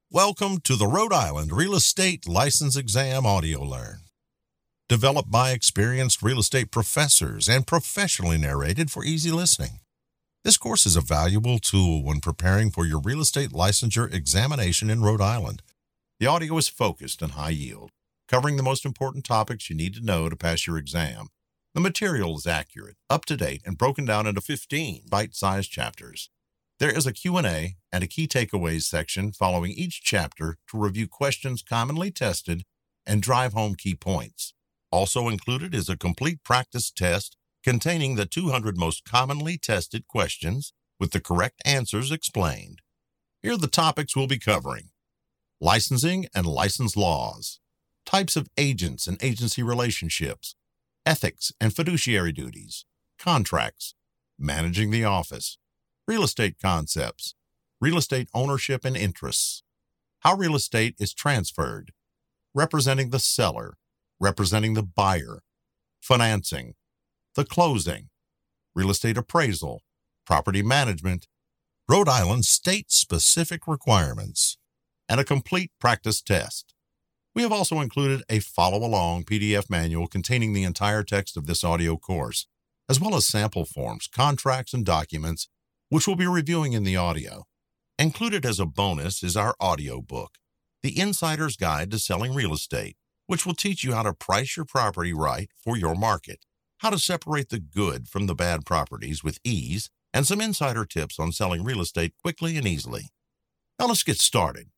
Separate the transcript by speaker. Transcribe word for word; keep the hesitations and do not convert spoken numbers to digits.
Speaker 1: Welcome to the Rhode Island Real Estate License Exam Audio Learn. Developed by experienced real estate professors and professionally narrated for easy listening. This course is a valuable tool when preparing for your real estate licensure examination in Rhode Island. The audio is focused and high yield, covering the most important topics you need to know to pass your exam. The material is accurate, up-to-date, and broken down into fifteen bite-sized chapters. There is a Q and A and a key takeaways section following each chapter to review questions commonly tested and drive home key points. Also included is a complete practice test containing the two hundred most commonly tested questions with the correct answers explained. Here are the topics we'll be covering: licensing and license laws, types of agents and agency relationships, ethics and fiduciary duties, contracts, managing the office, real estate concepts, real estate ownership and interests, how real estate is transferred, representing the seller, representing the buyer, financing, the closing, real estate appraisal, property management, Rhode Island state-specific requirements, and a complete practice test. We have also included a follow-along P D F manual containing the entire text of this audio course, as well as sample forms, contracts, and documents, which we'll be reviewing in the audio. Included as a bonus is our audio book, The Insider's Guide to Selling Real Estate, which will teach you how to price your property right for your market, how to separate the good from the bad properties with ease, and some insider tips on selling real estate quickly and easily. Now let's get started.